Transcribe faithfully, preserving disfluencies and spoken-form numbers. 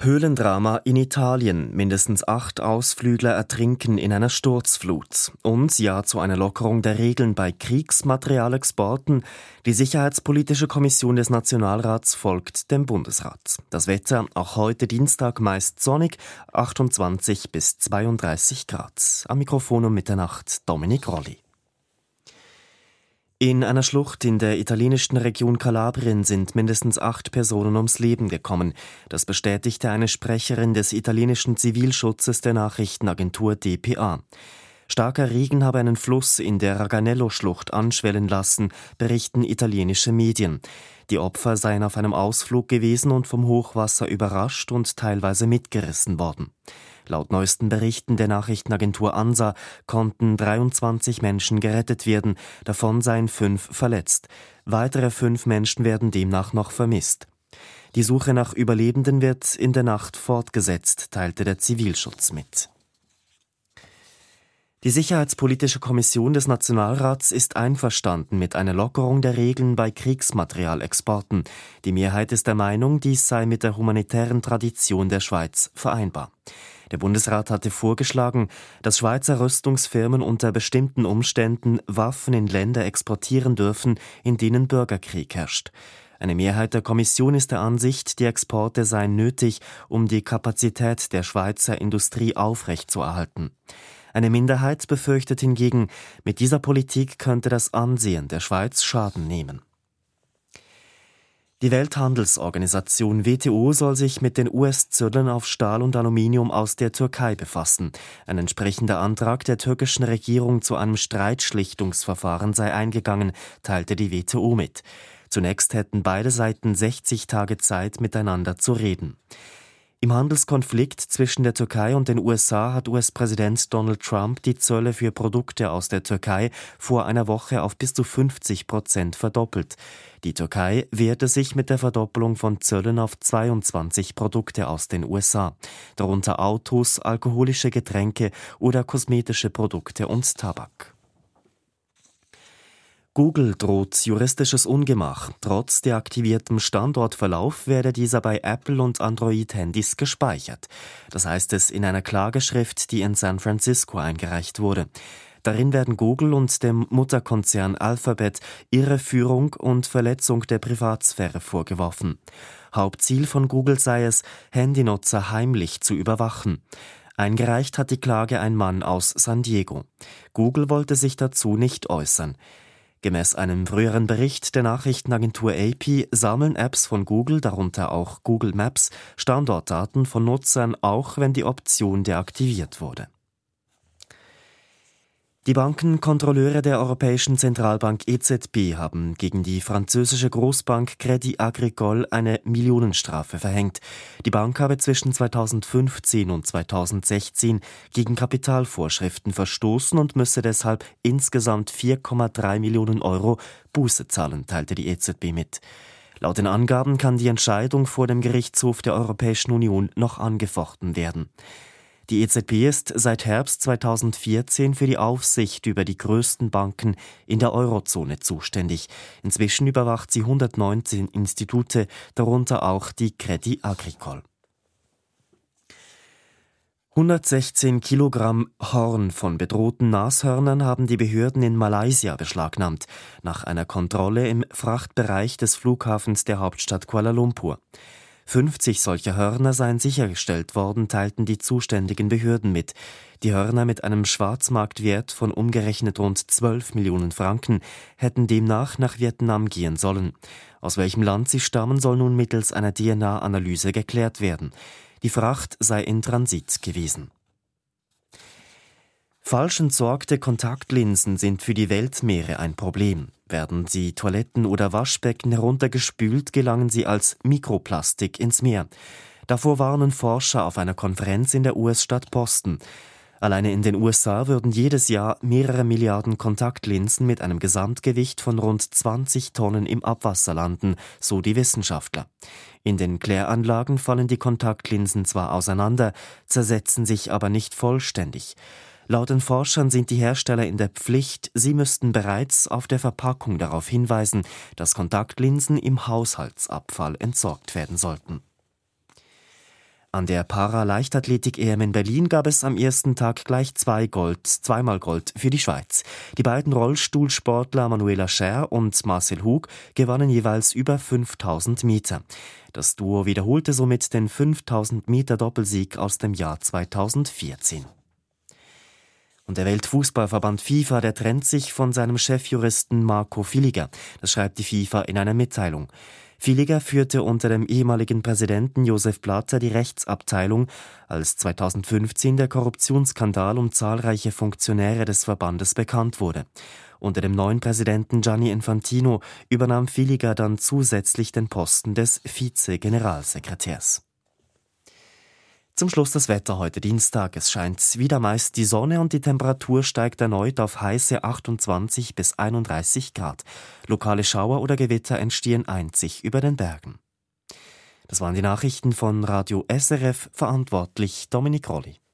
Höhlendrama in Italien. Mindestens acht Ausflügler ertrinken in einer Sturzflut. Und ja zu einer Lockerung der Regeln bei Kriegsmaterialexporten. Die Sicherheitspolitische Kommission des Nationalrats folgt dem Bundesrat. Das Wetter auch heute Dienstag meist sonnig, achtundzwanzig bis zweiunddreißig Grad. Am Mikrofon um Mitternacht Dominik Rolli. In einer Schlucht in der italienischen Region Kalabrien sind mindestens acht Personen ums Leben gekommen. Das bestätigte eine Sprecherin des italienischen Zivilschutzes der Nachrichtenagentur D P A. Starker Regen habe einen Fluss in der Raganello-Schlucht anschwellen lassen, berichten italienische Medien. Die Opfer seien auf einem Ausflug gewesen und vom Hochwasser überrascht und teilweise mitgerissen worden. Laut neuesten Berichten der Nachrichtenagentur ANSA konnten dreiundzwanzig Menschen gerettet werden, davon seien fünf verletzt. Weitere fünf Menschen werden demnach noch vermisst. Die Suche nach Überlebenden wird in der Nacht fortgesetzt, teilte der Zivilschutz mit. Die Sicherheitspolitische Kommission des Nationalrats ist einverstanden mit einer Lockerung der Regeln bei Kriegsmaterialexporten. Die Mehrheit ist der Meinung, dies sei mit der humanitären Tradition der Schweiz vereinbar. Der Bundesrat hatte vorgeschlagen, dass Schweizer Rüstungsfirmen unter bestimmten Umständen Waffen in Länder exportieren dürfen, in denen Bürgerkrieg herrscht. Eine Mehrheit der Kommission ist der Ansicht, die Exporte seien nötig, um die Kapazität der Schweizer Industrie aufrechtzuerhalten. Eine Minderheit befürchtet hingegen, mit dieser Politik könnte das Ansehen der Schweiz Schaden nehmen. Die Welthandelsorganisation W T O soll sich mit den U S-Zöllen auf Stahl und Aluminium aus der Türkei befassen. Ein entsprechender Antrag der türkischen Regierung zu einem Streitschlichtungsverfahren sei eingegangen, teilte die W T O mit. Zunächst hätten beide Seiten sechzig Tage Zeit, miteinander zu reden. Im Handelskonflikt zwischen der Türkei und den U S A hat U S-Präsident Donald Trump die Zölle für Produkte aus der Türkei vor einer Woche auf bis zu fünfzig Prozent verdoppelt. Die Türkei wehrte sich mit der Verdoppelung von Zöllen auf zweiundzwanzig Produkte aus den U S A, darunter Autos, alkoholische Getränke oder kosmetische Produkte und Tabak. Google droht juristisches Ungemach. Trotz deaktiviertem Standortverlauf werde dieser bei Apple- und Android-Handys gespeichert. Das heißt es in einer Klageschrift, die in San Francisco eingereicht wurde. Darin werden Google und dem Mutterkonzern Alphabet Irreführung und Verletzung der Privatsphäre vorgeworfen. Hauptziel von Google sei es, Handynutzer heimlich zu überwachen. Eingereicht hat die Klage ein Mann aus San Diego. Google wollte sich dazu nicht äußern. Gemäß einem früheren Bericht der Nachrichtenagentur A P sammeln Apps von Google, darunter auch Google Maps, Standortdaten von Nutzern, auch wenn die Option deaktiviert wurde. Die Bankenkontrolleure der Europäischen Zentralbank E Z B haben gegen die französische Großbank Crédit Agricole eine Millionenstrafe verhängt. Die Bank habe zwischen zweitausendfünfzehn und zweitausendsechzehn gegen Kapitalvorschriften verstoßen und müsse deshalb insgesamt vier Komma drei Millionen Euro Buße zahlen, teilte die E Z B mit. Laut den Angaben kann die Entscheidung vor dem Gerichtshof der Europäischen Union noch angefochten werden. Die E Z B ist seit Herbst zweitausendvierzehn für die Aufsicht über die größten Banken in der Eurozone zuständig. Inzwischen überwacht sie hundertneunzehn Institute, darunter auch die Crédit Agricole. hundertsechzehn Kilogramm Horn von bedrohten Nashörnern haben die Behörden in Malaysia beschlagnahmt, nach einer Kontrolle im Frachtbereich des Flughafens der Hauptstadt Kuala Lumpur. fünfzig solcher Hörner seien sichergestellt worden, teilten die zuständigen Behörden mit. Die Hörner mit einem Schwarzmarktwert von umgerechnet rund zwölf Millionen Franken hätten demnach nach Vietnam gehen sollen. Aus welchem Land sie stammen, soll nun mittels einer D N A-Analyse geklärt werden. Die Fracht sei in Transit gewesen. Falsch entsorgte Kontaktlinsen sind für die Weltmeere ein Problem. Werden sie Toiletten oder Waschbecken heruntergespült, gelangen sie als Mikroplastik ins Meer. Davor warnen Forscher auf einer Konferenz in der U S-Stadt Boston. Alleine in den U S A würden jedes Jahr mehrere Milliarden Kontaktlinsen mit einem Gesamtgewicht von rund zwanzig Tonnen im Abwasser landen, so die Wissenschaftler. In den Kläranlagen fallen die Kontaktlinsen zwar auseinander, zersetzen sich aber nicht vollständig. Laut den Forschern sind die Hersteller in der Pflicht, sie müssten bereits auf der Verpackung darauf hinweisen, dass Kontaktlinsen im Haushaltsabfall entsorgt werden sollten. An der Para-Leichtathletik-E M in Berlin gab es am ersten Tag gleich zwei Gold, zweimal Gold für die Schweiz. Die beiden Rollstuhlsportler Manuela Scher und Marcel Hug gewannen jeweils über fünftausend Meter. Das Duo wiederholte somit den fünftausend Meter Doppelsieg aus dem Jahr zweitausendvierzehn. Und der Weltfußballverband FIFA, der trennt sich von seinem Chefjuristen Marco Villiger. Das schreibt die FIFA in einer Mitteilung. Villiger führte unter dem ehemaligen Präsidenten Joseph Blatter die Rechtsabteilung, als zweitausendfünfzehn der Korruptionsskandal um zahlreiche Funktionäre des Verbandes bekannt wurde. Unter dem neuen Präsidenten Gianni Infantino übernahm Villiger dann zusätzlich den Posten des Vize-Generalsekretärs. Zum Schluss das Wetter heute Dienstag. Es scheint wieder meist die Sonne und die Temperatur steigt erneut auf heiße achtundzwanzig bis einunddreißig Grad. Lokale Schauer oder Gewitter entstehen einzig über den Bergen. Das waren die Nachrichten von Radio S R F, verantwortlich Dominik Rolli.